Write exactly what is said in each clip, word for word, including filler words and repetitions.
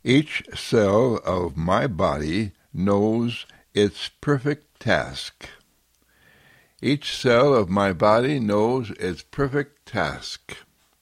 Each cell of my body knows its perfect task. Each cell of my body knows its perfect task.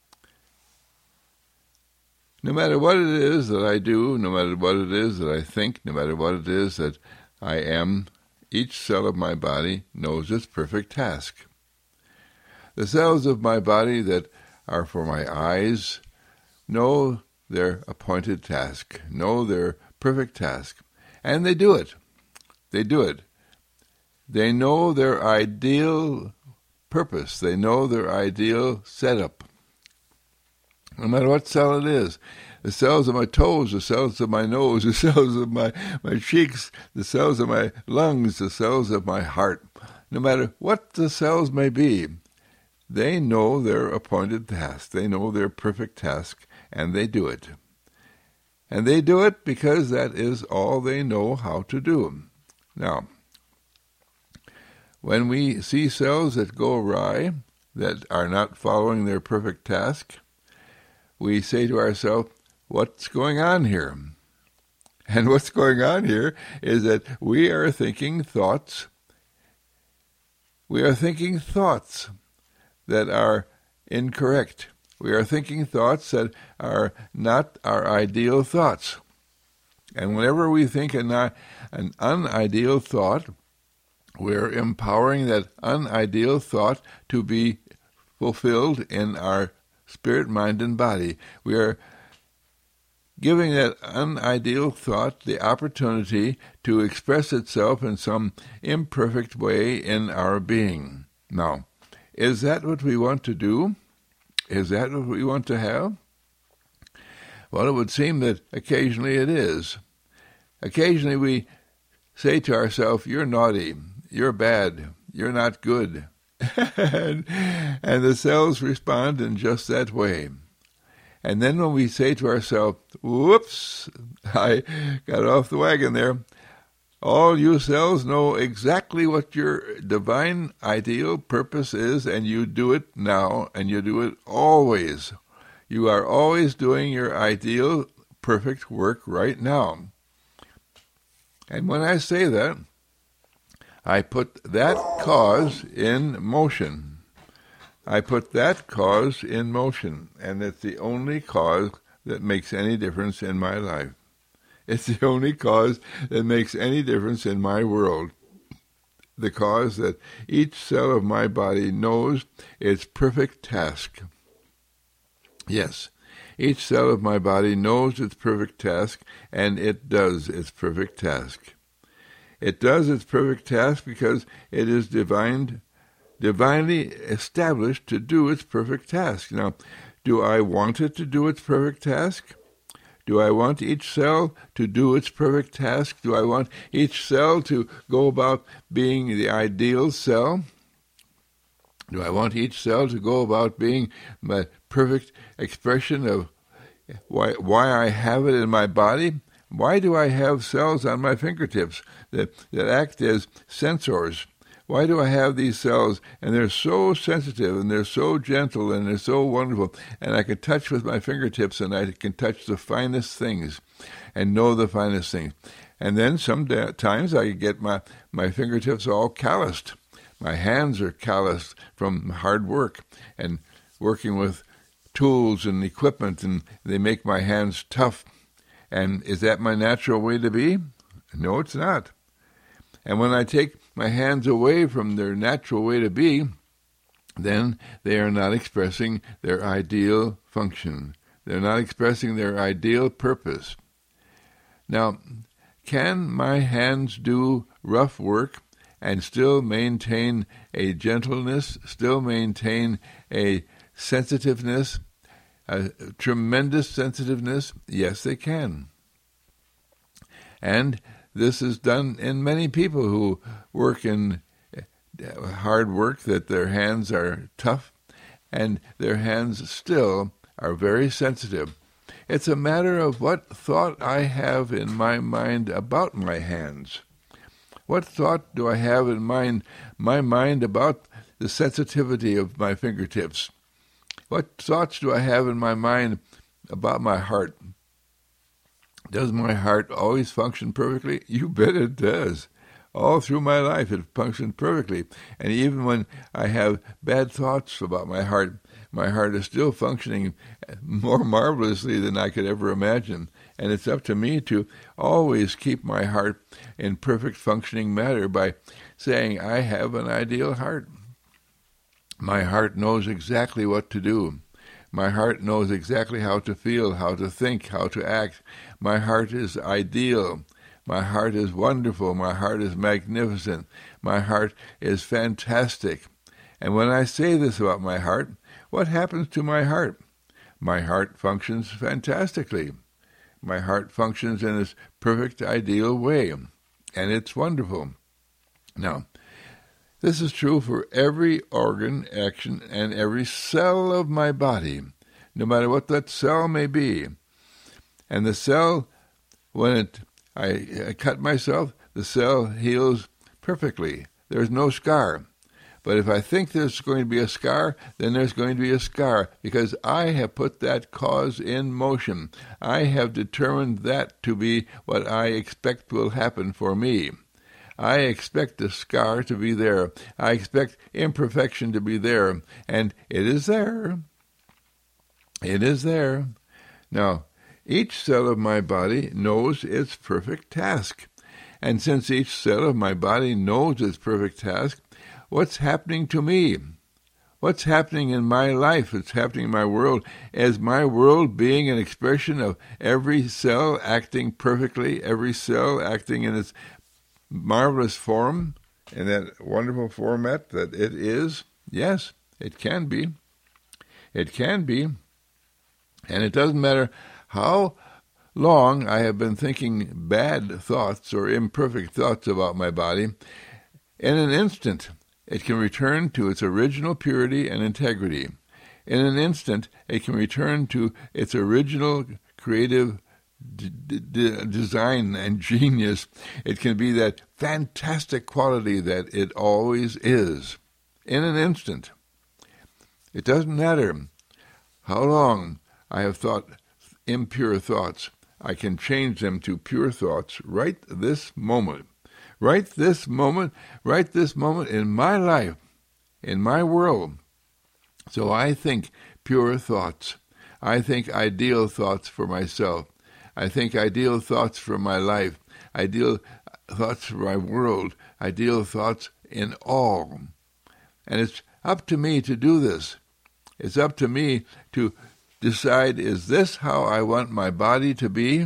No matter what it is that I do, no matter what it is that I think, no matter what it is that I am, each cell of my body knows its perfect task. The cells of my body that are for my eyes know their appointed task, know their perfect task, and they do it. They do it. They know their ideal purpose. They know their ideal setup. No matter what cell it is, the cells of my toes, the cells of my nose, the cells of my, my cheeks, the cells of my lungs, the cells of my heart, no matter what the cells may be, they know their appointed task. They know their perfect task, and they do it. And they do it because that is all they know how to do. Now, when we see cells that go awry, that are not following their perfect task, we say to ourselves, what's going on here? And what's going on here is that we are thinking thoughts. We are thinking thoughts that are incorrect. We are thinking thoughts that are not our ideal thoughts. And whenever we think an, an unideal thought, we're empowering that unideal thought to be fulfilled in our spirit, mind, and body. We are giving that unideal thought the opportunity to express itself in some imperfect way in our being. Now, is that what we want to do? Is that what we want to have? Well, it would seem that occasionally it is. Occasionally we say to ourselves, you're naughty, you're bad, you're not good. and, and the cells respond in just that way. And then when we say to ourselves, whoops, I got off the wagon there, all you cells know exactly what your divine ideal purpose is, and you do it now, and you do it always. You are always doing your ideal, perfect work right now. And when I say that, I put that cause in motion. I put that cause in motion, and it's the only cause that makes any difference in my life. It's the only cause that makes any difference in my world. The cause that each cell of my body knows its perfect task. Yes, each cell of my body knows its perfect task, and it does its perfect task. It does its perfect task because it is divine, divinely established to do its perfect task. Now, do I want it to do its perfect task? Do I want each cell to do its perfect task? Do I want each cell to go about being the ideal cell? Do I want each cell to go about being my perfect expression of why, why I have it in my body? Why do I have cells on my fingertips that, that act as sensors? Why do I have these cells? And they're so sensitive, and they're so gentle, and they're so wonderful. And I can touch with my fingertips, and I can touch the finest things and know the finest things. And then sometimes I get my, my fingertips all calloused. My hands are calloused from hard work and working with tools and equipment, and they make my hands tough. And is that my natural way to be? No, it's not. And when I take my hands away from their natural way to be, then they are not expressing their ideal function. They're not expressing their ideal purpose. Now, can my hands do rough work and still maintain a gentleness, still maintain a sensitiveness, a tremendous sensitiveness? Yes, they can. And this is done in many people who work in hard work, that their hands are tough and their hands still are very sensitive. It's a matter of what thought I have in my mind about my hands. What thought do I have in mind, my mind about the sensitivity of my fingertips? What thoughts do I have in my mind about my heart? Does my heart always function perfectly? You bet it does. All through my life it functions perfectly. And even when I have bad thoughts about my heart, my heart is still functioning more marvelously than I could ever imagine. And it's up to me to always keep my heart in perfect functioning matter by saying, I have an ideal heart. My heart knows exactly what to do. My heart knows exactly how to feel, how to think, how to act. My heart is ideal. My heart is wonderful. My heart is magnificent. My heart is fantastic. And when I say this about my heart, what happens to my heart? My heart functions fantastically. My heart functions in its perfect, ideal way, and it's wonderful. Now, this is true for every organ, action, and every cell of my body, no matter what that cell may be. And the cell, when it I, I cut myself, the cell heals perfectly. There's no scar. But if I think there's going to be a scar, then there's going to be a scar, because I have put that cause in motion. I have determined that to be what I expect will happen for me. I expect the scar to be there. I expect imperfection to be there, and it is there. It is there. Now, each cell of my body knows its perfect task. And since each cell of my body knows its perfect task, what's happening to me? What's happening in my life? What's happening in my world? Is my world being an expression of every cell acting perfectly, every cell acting in its marvelous form, in that wonderful format that it is? Yes, it can be. It can be. And it doesn't matter how long I have been thinking bad thoughts or imperfect thoughts about my body. In an instant, it can return to its original purity and integrity. In an instant, it can return to its original creative d- d- design and genius. It can be that fantastic quality that it always is. In an instant. It doesn't matter how long I have thought impure thoughts. I can change them to pure thoughts right this moment. Right this moment, right this moment in my life, in my world. So I think pure thoughts. I think ideal thoughts for myself. I think ideal thoughts for my life. Ideal thoughts for my world. Ideal thoughts in all. And it's up to me to do this. It's up to me to decide, is this how I want my body to be?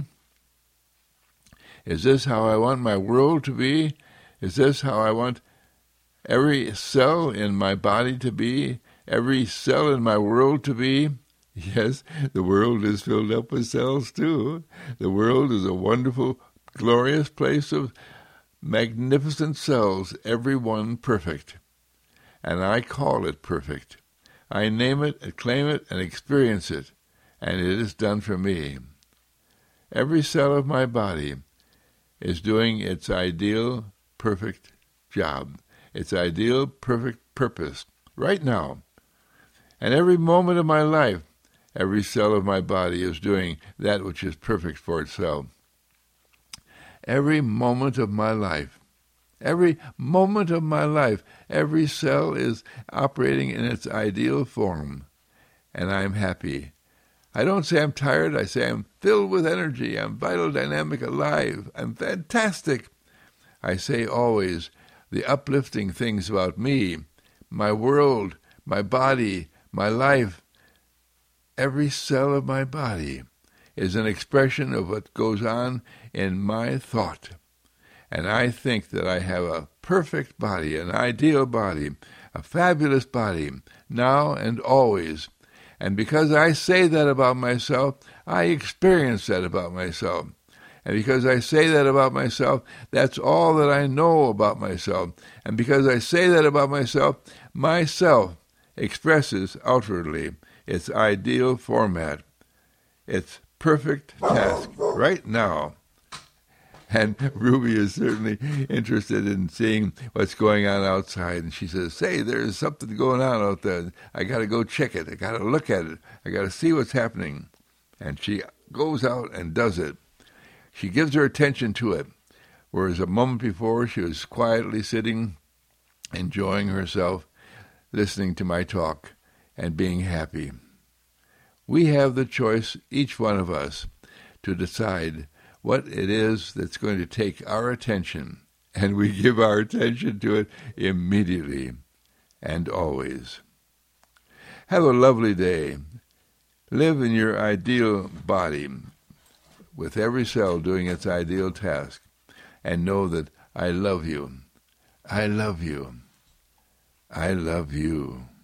Is this how I want my world to be? Is this how I want every cell in my body to be? Every cell in my world to be? Yes, the world is filled up with cells too. The world is a wonderful, glorious place of magnificent cells, every one perfect. And I call it perfect. I name it, and claim it, and experience it, and it is done for me. Every cell of my body is doing its ideal, perfect job, its ideal, perfect purpose, right now. And every moment of my life, every cell of my body is doing that which is perfect for itself. Every moment of my life, every moment of my life, every cell is operating in its ideal form, and I'm happy. I don't say I'm tired, I say I'm filled with energy, I'm vital, dynamic, alive, I'm fantastic. I say always the uplifting things about me, my world, my body, my life. Every cell of my body is an expression of what goes on in my thought. And I think that I have a perfect body, an ideal body, a fabulous body, now and always. And because I say that about myself, I experience that about myself. And because I say that about myself, that's all that I know about myself. And because I say that about myself, myself expresses outwardly its ideal format, its perfect task, right now. And Ruby is certainly interested in seeing what's going on outside. And she says, say, there's something going on out there. I got to go check it. I got to look at it. I got to see what's happening. And she goes out and does it. She gives her attention to it, whereas a moment before she was quietly sitting, enjoying herself, listening to my talk, and being happy. We have the choice, each one of us, to decide what it is that's going to take our attention, and we give our attention to it immediately and always. Have a lovely day. Live in your ideal body, with every cell doing its ideal task, and know that I love you. I love you. I love you.